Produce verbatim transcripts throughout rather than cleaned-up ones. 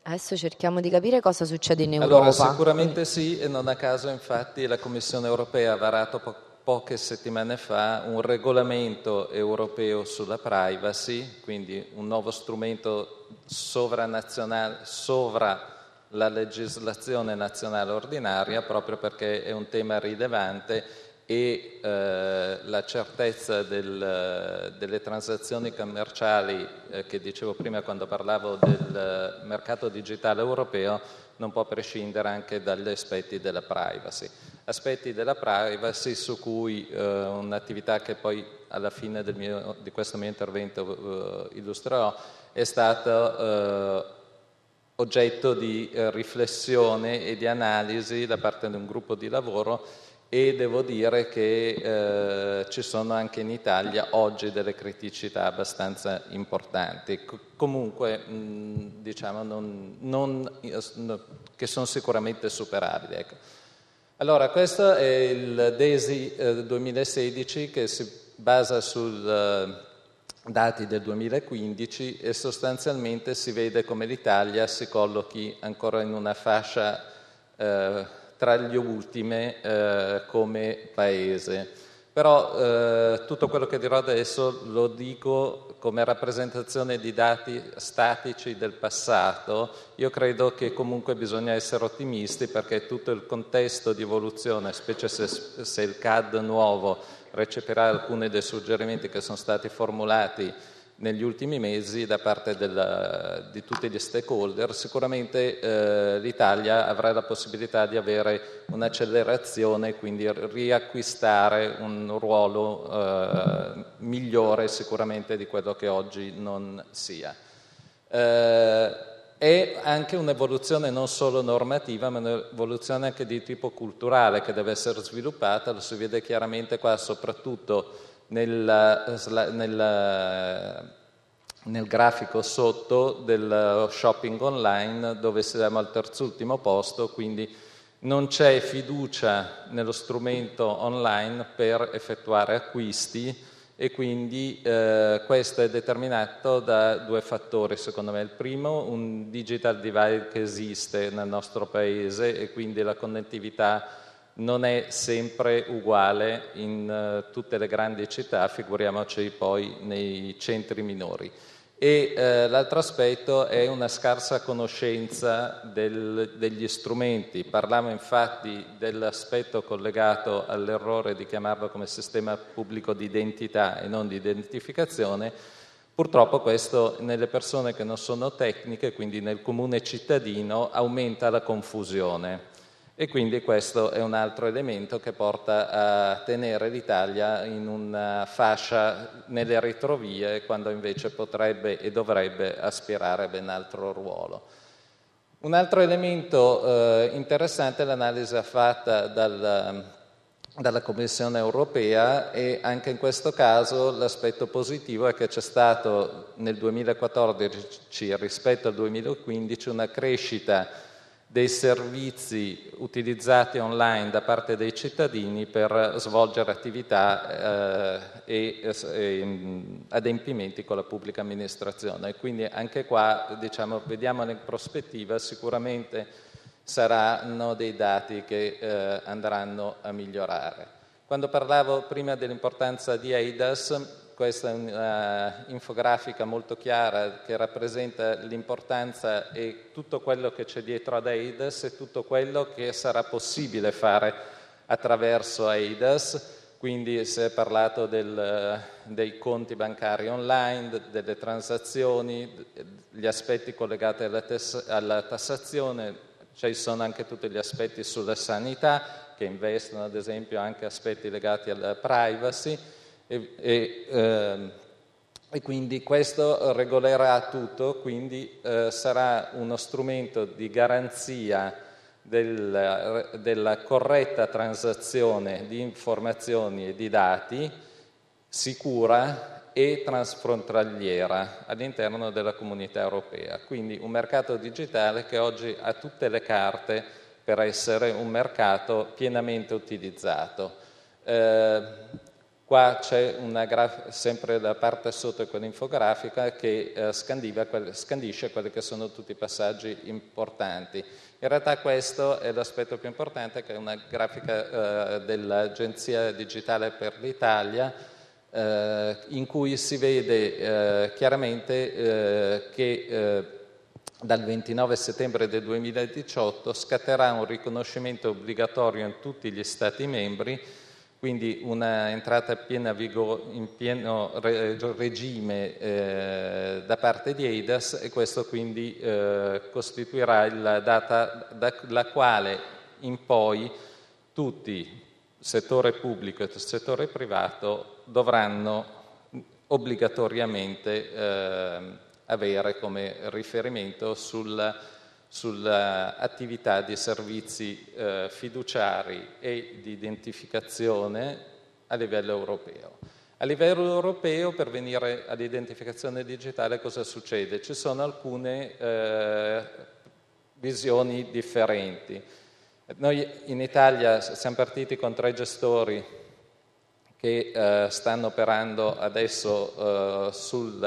Adesso cerchiamo di capire cosa succede in Europa. Allora, sicuramente sì, e non a caso infatti la Commissione europea ha varato po- poche settimane fa un regolamento europeo sulla privacy, quindi un nuovo strumento sovranazionale, sovra la legislazione nazionale ordinaria, proprio perché è un tema rilevante e eh, la certezza del, delle transazioni commerciali eh, che dicevo prima quando parlavo del mercato digitale europeo non può prescindere anche dagli aspetti della privacy. Aspetti della privacy su cui eh, un'attività che poi alla fine del mio, di questo mio intervento eh, illustrerò è stata eh, oggetto di eh, riflessione e di analisi da parte di un gruppo di lavoro e devo dire che eh, ci sono anche in Italia oggi delle criticità abbastanza importanti, C- comunque mh, diciamo non, non, che sono sicuramente superabili. Ecco. Allora, questo è il DESI eh, duemilasedici che si basa sui eh, dati del duemilaquindici e sostanzialmente si vede come l'Italia si collochi ancora in una fascia eh, tra gli ultime eh, come paese. Però eh, tutto quello che dirò adesso lo dico come rappresentazione di dati statici del passato. Io credo che comunque bisogna essere ottimisti perché tutto il contesto di evoluzione, specie se, se il C A D nuovo recepirà alcuni dei suggerimenti che sono stati formulati negli ultimi mesi da parte della, di tutti gli stakeholder, sicuramente eh, l'Italia avrà la possibilità di avere un'accelerazione e quindi riacquistare un ruolo eh, migliore sicuramente di quello che oggi non sia. Eh, è anche un'evoluzione non solo normativa, ma un'evoluzione anche di tipo culturale che deve essere sviluppata, lo si vede chiaramente qua soprattutto nel, nel, nel grafico sotto del shopping online dove siamo al terzultimo posto, quindi non c'è fiducia nello strumento online per effettuare acquisti e quindi eh, questo è determinato da due fattori secondo me. Il primo, un digital divide che esiste nel nostro paese e quindi la connettività non è sempre uguale in uh, tutte le grandi città, figuriamoci poi nei centri minori. E eh, l'altro aspetto è una scarsa conoscenza del, degli strumenti. Parlavo infatti dell'aspetto collegato all'errore di chiamarlo come sistema pubblico di identità e non di identificazione. Purtroppo questo nelle persone che non sono tecniche, quindi nel comune cittadino, aumenta la confusione. E quindi questo è un altro elemento che porta a tenere l'Italia in una fascia nelle retrovie, quando invece potrebbe e dovrebbe aspirare a ben altro ruolo. Un altro elemento eh, interessante è l'analisi fatta dal, dalla Commissione europea e anche in questo caso l'aspetto positivo è che c'è stato nel duemilaquattordici rispetto al duemilaquindici una crescita dei servizi utilizzati online da parte dei cittadini per svolgere attività eh, e, e adempimenti con la pubblica amministrazione. Quindi anche qua, diciamo, vediamo in prospettiva, sicuramente saranno dei dati che eh, andranno a migliorare. Quando parlavo prima dell'importanza di E I D A S, questa è un'infografica molto chiara che rappresenta l'importanza e tutto quello che c'è dietro ad E I D A S e tutto quello che sarà possibile fare attraverso E I D A S. Quindi si è parlato del, dei conti bancari online, delle transazioni, gli aspetti collegati alla, tes- alla tassazione, ci sono anche tutti gli aspetti sulla sanità che investono ad esempio anche aspetti legati alla privacy. E, e, eh, e quindi questo regolerà tutto, quindi eh, sarà uno strumento di garanzia del, della corretta transazione di informazioni e di dati sicura e transfrontaliera all'interno della comunità europea. Quindi un mercato digitale che oggi ha tutte le carte per essere un mercato pienamente utilizzato. Eh, Qua c'è una graf- sempre da parte sotto quell'infografica che eh, scandiva, scandisce quelli che sono tutti i passaggi importanti. In realtà questo è l'aspetto più importante, che è una grafica eh, dell'Agenzia Digitale per l'Italia, eh, in cui si vede eh, chiaramente eh, che eh, dal ventinove settembre del duemiladiciotto scatterà un riconoscimento obbligatorio in tutti gli Stati membri, quindi una entrata piena vigo, in pieno re, regime eh, da parte di E I D A S, e questo quindi eh, costituirà la data dalla quale in poi tutti, settore pubblico e settore privato, dovranno obbligatoriamente eh, avere come riferimento sul sull'attività di servizi eh, fiduciari e di identificazione a livello europeo. A livello europeo, per venire all'identificazione digitale, cosa succede? Ci sono alcune eh, visioni differenti. Noi in Italia siamo partiti con tre gestori che eh, stanno operando adesso eh,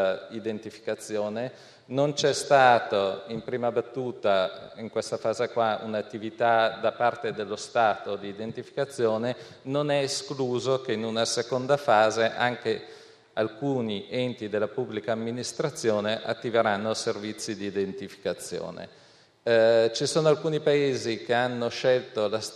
sull'identificazione. Non c'è stato in prima battuta, in questa fase qua, un'attività da parte dello Stato di identificazione. Non è escluso che in una seconda fase anche alcuni enti della pubblica amministrazione attiveranno servizi di identificazione. Eh, ci sono alcuni paesi che hanno scelto la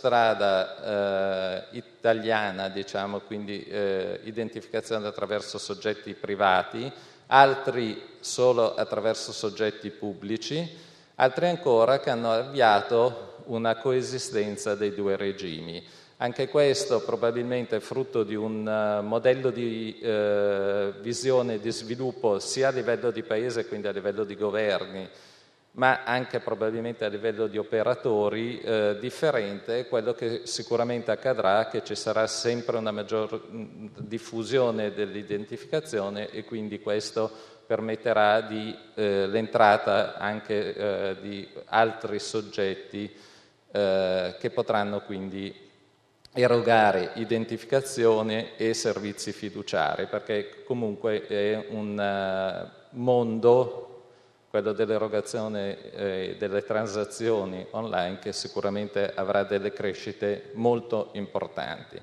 strada eh, italiana, diciamo, quindi eh, identificazione attraverso soggetti privati, altri solo attraverso soggetti pubblici, altri ancora che hanno avviato una coesistenza dei due regimi. Anche questo probabilmente è frutto di un uh, modello di uh, visione di sviluppo sia a livello di paese, quindi a livello di governi, ma anche probabilmente a livello di operatori eh, differente. Quello che sicuramente accadrà è che ci sarà sempre una maggior diffusione dell'identificazione, e quindi questo permetterà di, eh, l'entrata anche eh, di altri soggetti eh, che potranno quindi erogare identificazione e servizi fiduciari, perché comunque è un uh, mondo, quello dell'erogazione e eh, delle transazioni online, che sicuramente avrà delle crescite molto importanti.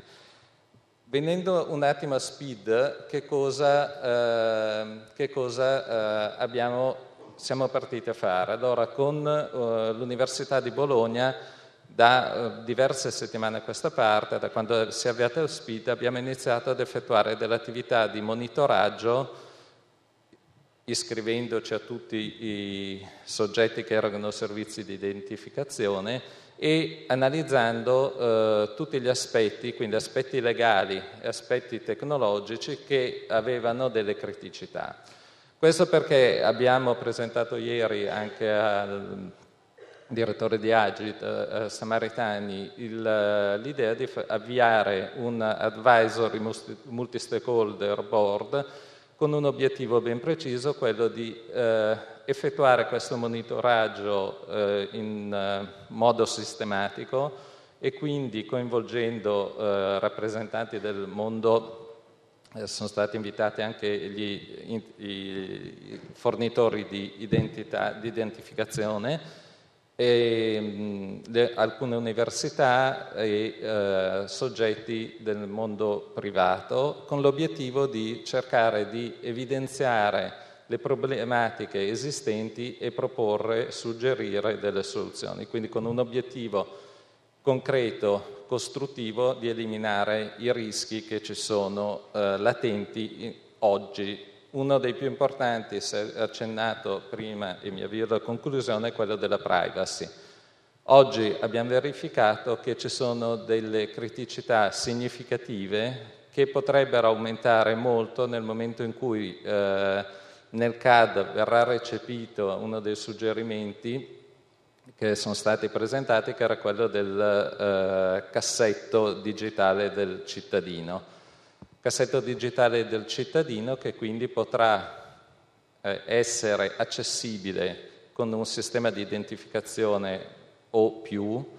Venendo un attimo a Speed, che cosa, eh, che cosa eh, abbiamo, siamo partiti a fare? Allora, con eh, l'Università di Bologna, da eh, diverse settimane a questa parte, da quando si è avviata il Speed, abbiamo iniziato ad effettuare delle attività di monitoraggio, iscrivendoci a tutti i soggetti che erogano servizi di identificazione e analizzando eh, tutti gli aspetti, quindi aspetti legali e aspetti tecnologici, che avevano delle criticità. Questo perché abbiamo presentato ieri anche al direttore di Agit, eh, Samaritani, il, l'idea di avviare un advisory multi-stakeholder board con un obiettivo ben preciso, quello di eh, effettuare questo monitoraggio eh, in eh, modo sistematico, e quindi coinvolgendo eh, rappresentanti del mondo. Eh, sono stati invitati anche gli, in, i fornitori di, identità, di identificazione, e mh, le, alcune università e eh, soggetti del mondo privato, con l'obiettivo di cercare di evidenziare le problematiche esistenti e proporre, suggerire delle soluzioni, quindi con un obiettivo concreto, costruttivo, di eliminare i rischi che ci sono eh, latenti oggi. Uno dei più importanti, si è accennato prima e mi avvio alla conclusione, è quello della privacy. Oggi abbiamo verificato che ci sono delle criticità significative che potrebbero aumentare molto nel momento in cui eh, nel C A D verrà recepito uno dei suggerimenti che sono stati presentati, che era quello del eh, cassetto digitale del cittadino. Cassetto digitale del cittadino che quindi potrà eh, essere accessibile con un sistema di identificazione o più,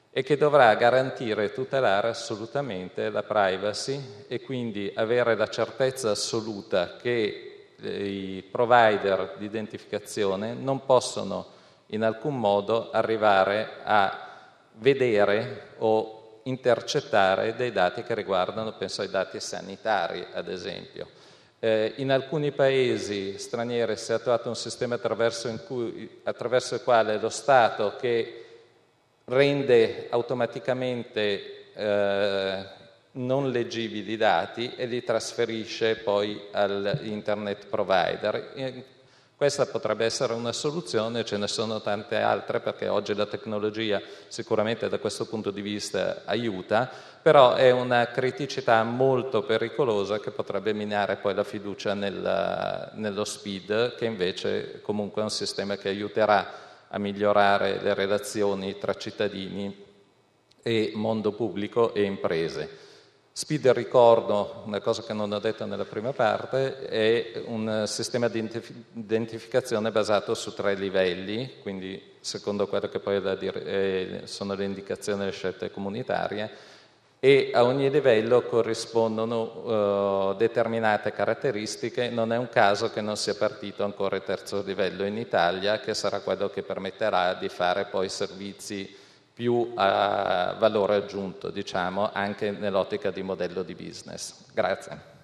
e che dovrà garantire e tutelare assolutamente la privacy e quindi avere la certezza assoluta che i provider di identificazione non possono in alcun modo arrivare a vedere o intercettare dei dati che riguardano, penso ai dati sanitari ad esempio. Eh, in alcuni paesi stranieri si è attuato un sistema attraverso, in cui, attraverso il quale lo Stato che rende automaticamente eh, non leggibili i dati e li trasferisce poi all'internet provider. E questa potrebbe essere una soluzione, ce ne sono tante altre perché oggi la tecnologia sicuramente da questo punto di vista aiuta, però è una criticità molto pericolosa che potrebbe minare poi la fiducia nel, nello S P I D, che invece comunque è un sistema che aiuterà a migliorare le relazioni tra cittadini e mondo pubblico e imprese. S P I D, ricordo, una cosa che non ho detto nella prima parte, è un sistema di identificazione basato su tre livelli, quindi secondo quello che poi da dire, sono le indicazioni e le scelte comunitarie, e a ogni livello corrispondono uh, determinate caratteristiche. Non è un caso che non sia partito ancora il terzo livello in Italia, che sarà quello che permetterà di fare poi servizi più a valore aggiunto, diciamo, anche nell'ottica di modello di business. Grazie.